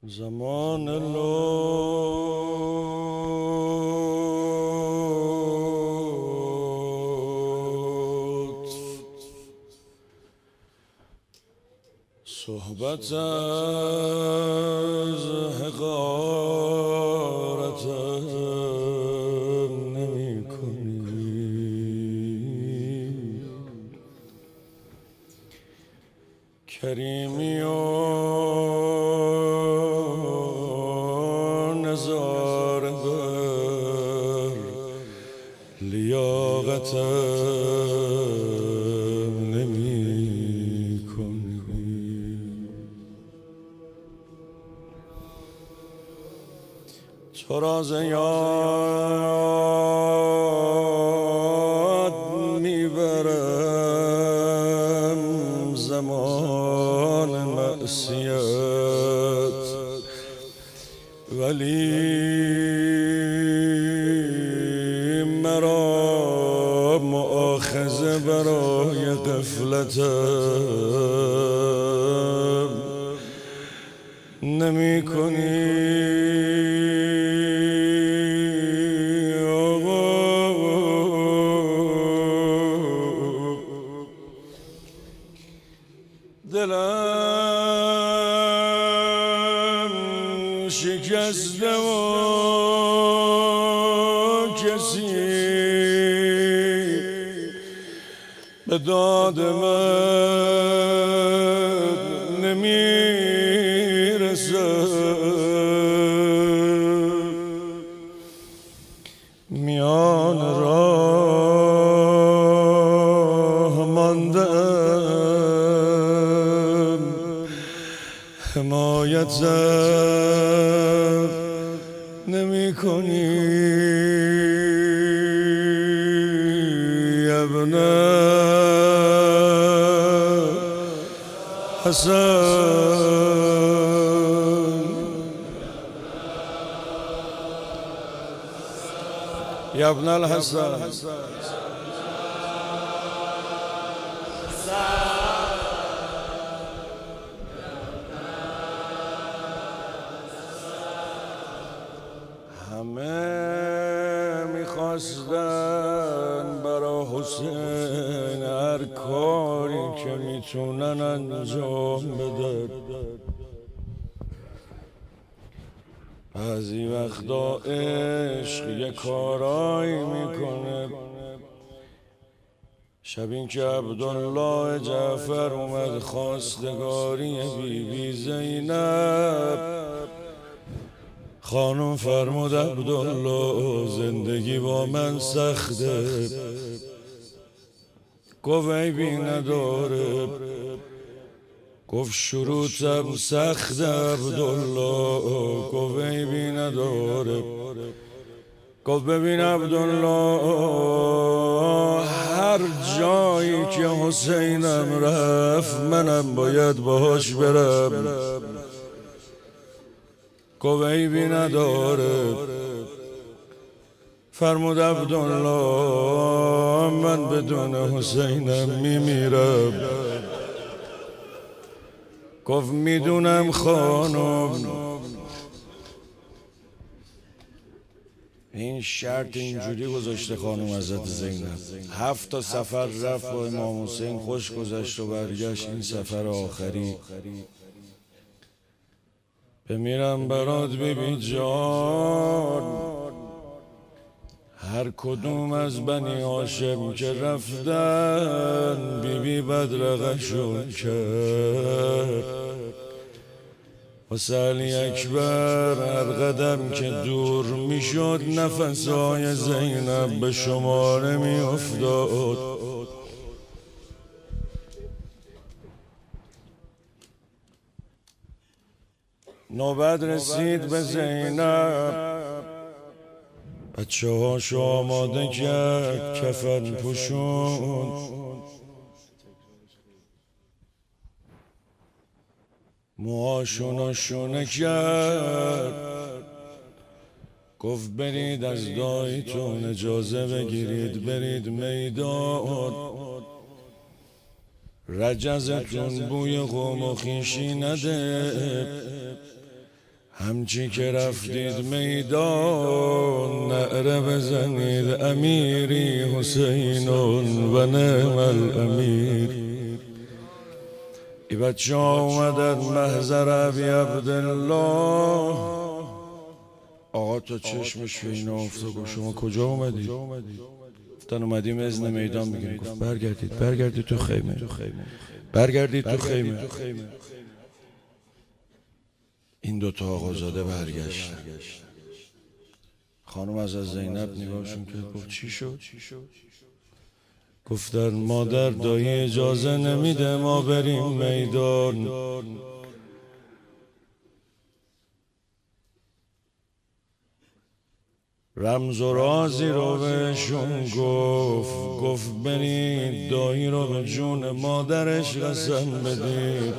زمان لطف صحبت از حقارت نمی کنی، کریمی و نظاره بر لیاقتم نمی کنی. تو را ز یاد میبرم زمان معصیت، ولی مرا مؤاخذه برای غفلتم نمی کنی. دلم شکسته و کسی به داد من نمیرسد. میان راه ماندم، حمایتم نمی کنی. ابن حسن، یا ابن الحسن، همه میخواستن برا حسین هر کاری که میتونن انجام بدن. بعضی وقتا عشق یه کارایی میکنه. شب این که عبدالله جعفر اومد خواستگاری بیبی زینب، خانم فرمود عبدالله زندگی با من سخته. گفت عیبی نداره. گفت شروطم سخته عبدالله. گفت عیبی نداره. گفت ببین عبدالله، هر جایی که حسینم رفت منم باید باهاش برم. گفت عیبی نداره. فرمود عبدالله من بدون حسینم میمیرم. گفت میدونم خانم. این شرط اینجوری گذاشته خانم حضرت زینب. 7 تا سفر رفت با امام حسین، خوش گذشت و برگشت. این سفر آخری بمیرم برات بیبی جان. هر کدوم از بنی هاشم که رفتن بیبی بدرقشون کرد. واسه علی اکبر هر قدم که دور میشد نفسهای زینب به شماره میافتاد. نوبت رسید به زینب، بچه هاشو آماده کرد، کفن پوشوند، موهاشونو شونه کرد. گفت برید از داییتون اجازه بگیرید برید میدان. رجزتون بوی قوم و خویشی نده. همچی که رفتید میدان نعره بزنید امیری حسین و نعم الامیر. ای بچه ها اومدن محضر ابی عبدالله. آقا تا چشمش به اینا افتاد گفت شما کجا اومدید؟ گفتن اومدیم اذن میدان میگیریم. گفت برگردید تو خیمه، برگردید تو خیمه. این دوتا آقازاده برگشتن. خانم از زینب نگاهشون کرد گفت چی شد؟ گفتن مادر دایی اجازه نمیده ما بریم میدان. رمز و رازی رو بهشون گفت برید دایی رو به جون مادرش قسم بدید.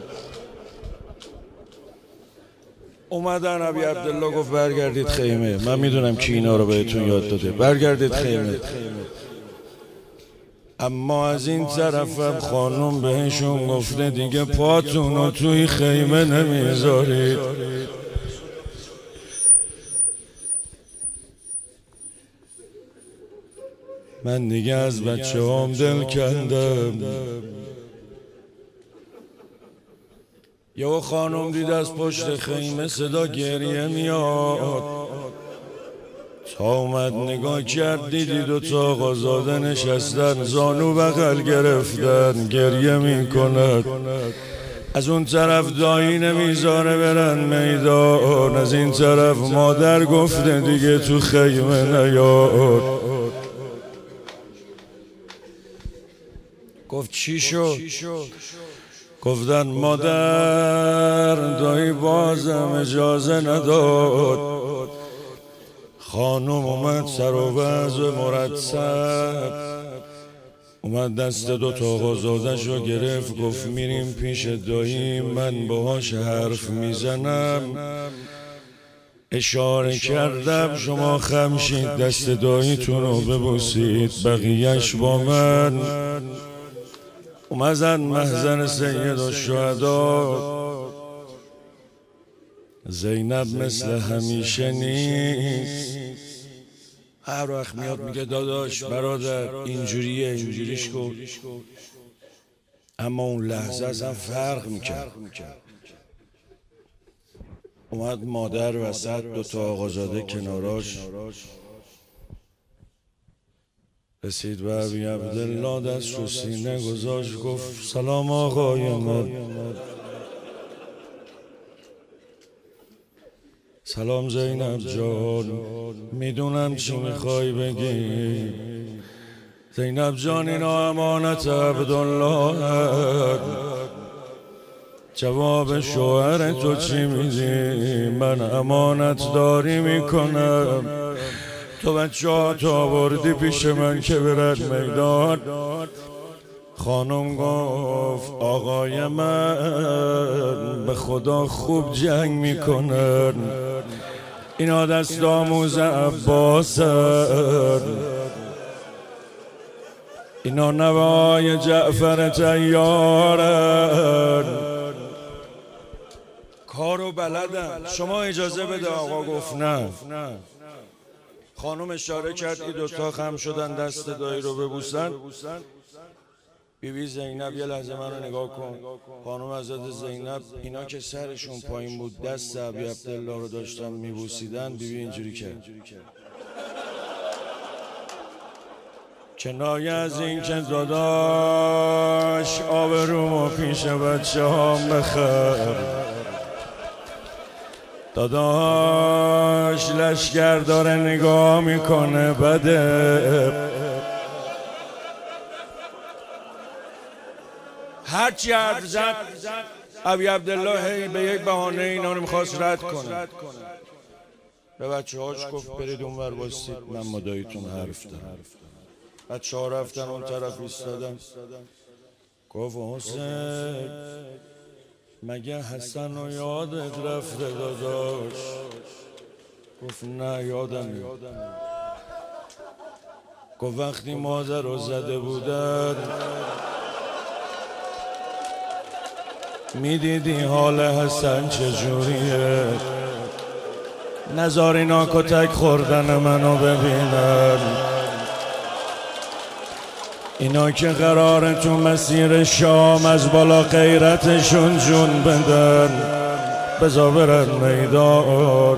اومدن ابی عبدالله گفت برگردید خیمه. من میدونم کی اینا رو بهتون یاد داده، برگردید خیمه. اما از این طرفم خانم بهشون گفته دیگه پاتون رو توی خیمه نمیذارید. من دیگه از بچه هام دل کندم. یه خانم دید از پشت خیمه صدا گریه میاد. تا اومد نگاه کرد دیدی دوتا آقازاده نشستن زانو بغل گرفتن گریه میکنن. از اون طرف دایی نمیذاره برن میدان، از این طرف مادر گفته دیگه تو خیمه نیاد. گفت چی شد؟ گفتن مادر دایی بازم اجازه نداد. خانم اومد سر و وضع مرتب، اومد دست دوتا آقازادش رو گرفت گفت میریم پیش دایی، من باهاش حرف میزنم. اشاره کردم شما خم شید دست داییتون رو ببوسید، بقیهش با من. اومدن محضر سید الشهدا. زینب مثل همیشه نیست. هر وقت میاد میگه داداش برادر اینجوریه اینجوریش کن. اما اون لحظه اصلا فرق میکرد. اومد مادر وسط، دوتا آقازاده کناراش. رسید به ابی عبدالله دست رو سینه گذاشت گفت سلام آقای من. سلام زینب جان، میدونم چی میخوای بگی. زینب جان اینا امانت عبدالله، جواب شوهر تو چی میدی؟ من امانت داری میکنم. تو بچه ها تو آوردی پیش من که برد میدان. خانم گفت آقای من به خدا خوب جنگ میکنن، اینا دست آموز عباسن، اینا نوای جعفر طیارن، کارو بلدن. شما اجازه بده. آقا گفت نه. خانم اشاره کرد این دوتا خم شدن دست دایی رو ببوسن. بیبی زینب یه لحظه من رو نگاه کن. خانم حضرت زینب اینا که سرشون پایین بود دست ابی عبدالله رو داشتن میبوسیدن، بیبی اینجوری کرد. کنایه از این که داداش آبرومو پیش بچه هام بخر، داداش لشگر داره نگاه میکنه بده. هرچی حرف زد ابی عبدالله به یک بهانه اینا رو میخواست رد کنه. به بچه هاش گفت برید اون ور واسید، من مداییتون حرف دارم. بچه ها رفتن اون طرف ایستادن. گفت حسین مگه حسن رو یادت رفته داداش؟ گفت نه یادم. گفت وقتی مادر رو زده بودن میدیدی حال حسن چجوریه؟ نزار اینا کتک خوردن منو ببینن. اینا که قراره تو مسیر شام از بالا غیرتشون جون بدن، بذار برن میدان.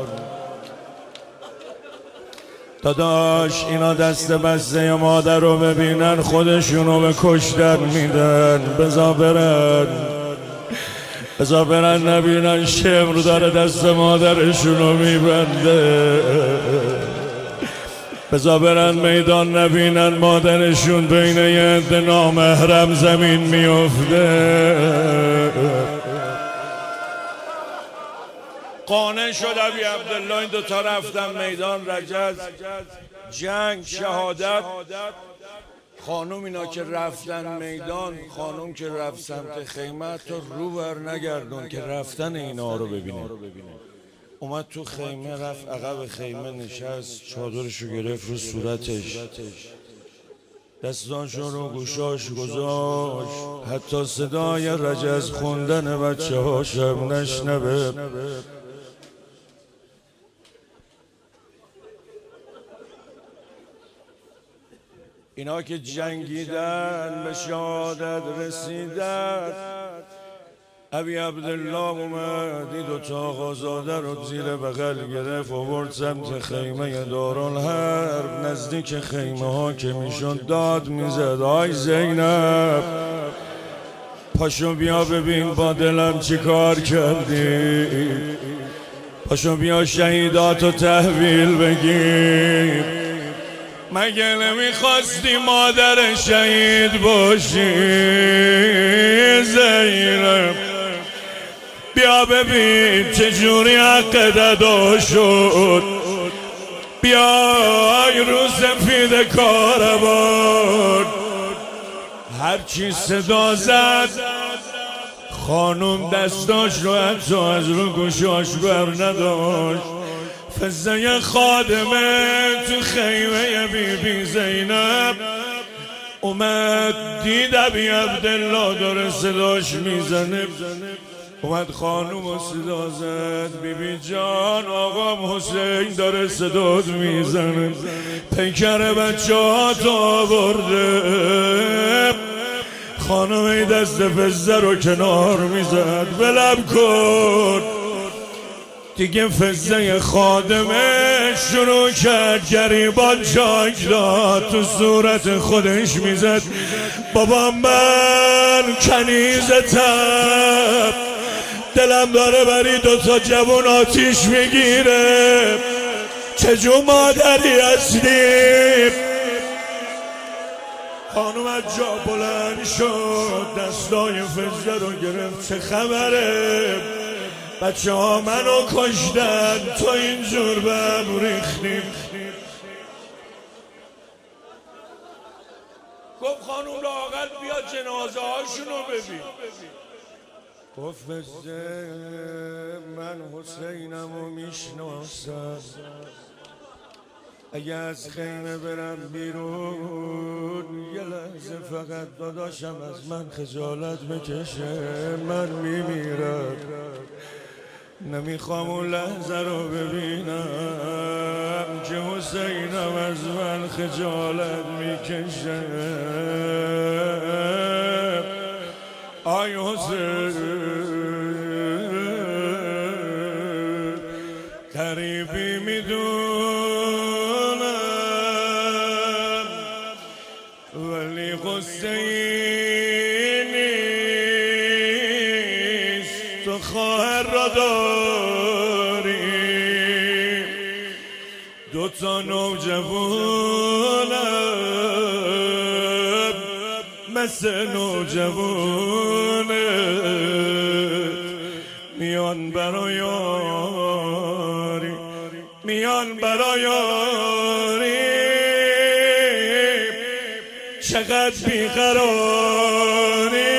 داداش اینا دست بسته مادر رو ببینن خودشونو به کشتن میدن. بذار برن نبینن شمر داره دست مادرشونو میبنده. بذار برن میدان نبینن مادرشون بین یه عده نامحرم زمین میفته. قانع شد ابی عبدالله این دوتا رفتن میدان رجز، جنگ، شهادت. خانوم اینا که رفتن میدان، خانوم که رفت سمت خیمه تا رو بر نگردون که رفتن اینا رو ببینه. اومد تو خیمه، رفت عقب خیمه نشست، چادرشو گرفت رو صورتش، دستانشو رو گوشاش گذاشت، حتی صدای رجز خوندن بچه هاشم نشنوه. اینا که جنگیدن به شهادت رسیدن، ابی عبدالله اومد دوتا آقازاده رو زیر بغل گرفت و برد سمت خیمه دارالحرب. نزدیک خیمه ها که میشد داد میزد آی زینب پاشو بیا ببین با دلم چی کار کردی، پاشو بیا شهیداتو تحویل بگیر. مگه نمیخواستی مادر شهید باشی زینب؟ بیا ببین چجوری حقت ادا شد. بیای رو سفید کاروان. هرچی صدا زد خانوم دستاش رو حتی از رو گوشاش بر نداشت. فزه خادمه تو خیمه بی زینب اومد، دید ابی عبدالله داره صداش میزنه، اومد خانوم و صدا زد بی جان آقام حسین داره صدات میزنه، پیکر بچه ها تو آورده. خانوم ای دست فزه رو کنار میزد، بلم کن. دیگه فزه خادمه شروع کرد گریبان چاک داد، تو صورت خودش میزد بابا من کنیزتم، دلم داره بری دوتا جوان آتیش میگیره، چجور مادری هستی؟ خانوم از جا بلند شد، دستای فزه رو گرفت، چه خبره؟ بچه ها منو کشتن، تو اینجور بهم ریختیم. گفت خانوم لااقل بیا جنازه هاشونو ببین. گفت فزه من حسینمو میشناسم، اگه از خیمه برم بیرون یه لحظه فقط داداشم از من خجالت بکشه، من میمیرم. نمیخوام اون لحظه رو ببینم که حسینم از من خجالت میکشه. آی حسین قریبی میدونم ولی غصه نیست، تو خواهر را داری، دوتا نوجوانم مثل نوجوانه میان برای یاری، میان برای یاری. چقدر بیقراری،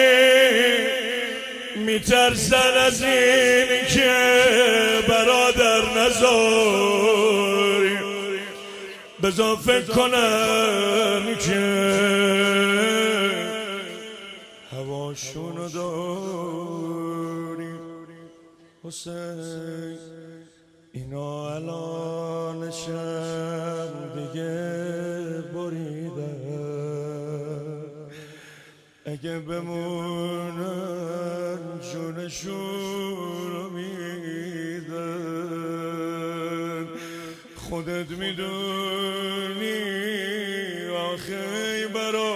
میترسن از این که برادر نزاری، بذار فکر کنن که هواشونو داری. حسین اینا الانشم دیگه بریدن، اگه بمونن جونشون رو میدن. خودت میدونی آخه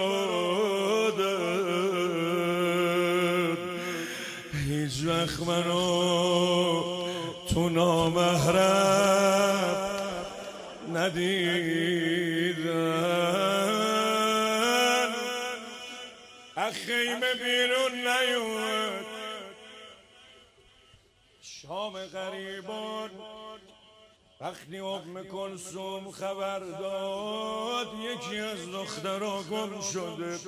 برادر، هیچ وقت منو تو نامحرم ندیدن. خیمه بیرون نیومد، شام غریبان وقتی ام کلثوم خبر داد یکی از دخترها گم شده،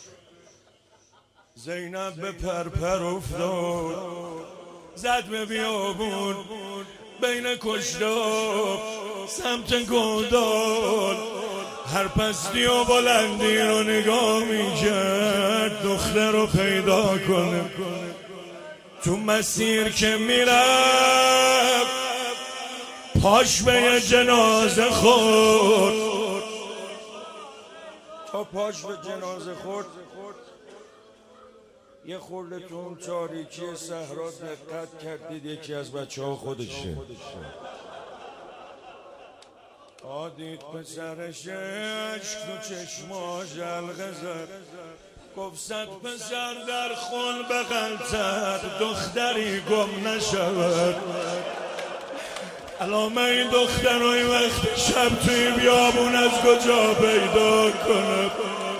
زینب به پرپر افتاد، زد به بیابون بین کشتاب سمت گودال. هر پستی و بلندی رو نگاه میکرد دختر رو پیدا کنه. تو مسیر که میرفت پاش به یه جنازه خورد. تا پاش به جنازه خورد یه خورده تو اون تاریکی صحرا دقت کردید یکی از بچه ها خودشه. دید پسرش عشق تو چشماش حلقه زد، گفت صد پسر در خون بغلتر دختری گم نشود. علامه این دخترهای وقت شب توی بیابون از کجا پیدا کنه؟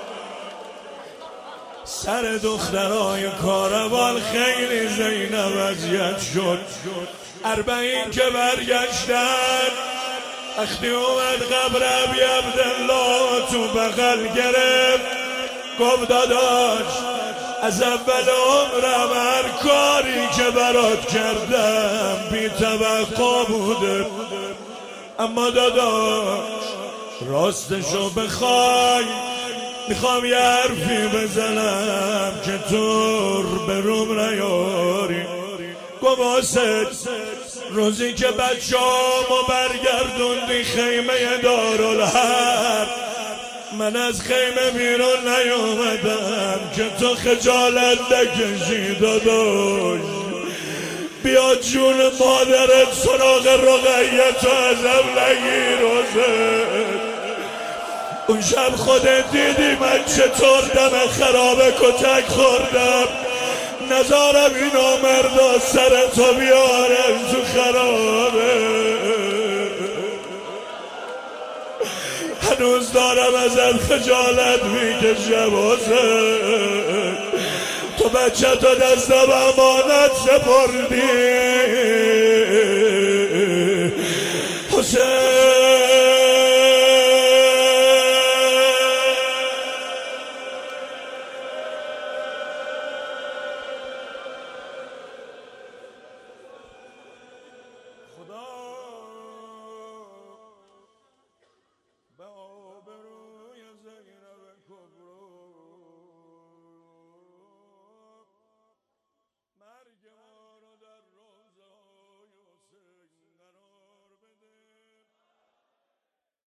سر دخترهای کاروان خیلی زینب اذیت شد. 40 که برگشتن وقتی اومد قبر ابی عبدالله تو بغل گرفت، گفت داداش از اول عمرم هر کاری که برات کردم بی توقع بوده، اما داداش راستشو بخوای میخوام یه حرفی بزنم که تو به روم نیاری. گفت روزی که بچه‌هامو برگردوندی خیمه دارالحرب من از خیمه بیرون نیومدم که تو خجالت نکشی داداش. بیا جون مادرت سراغ رقیه تو ازم نگیر. اون شب خودت دیدی من چطور دم خرابه کتک خوردم، نذارم اینا مردا سر تو بیارم تو خرابه. هنوز دارم ازت خجالت میکشم حسین، تو بچه تو دستم امانت سپردی،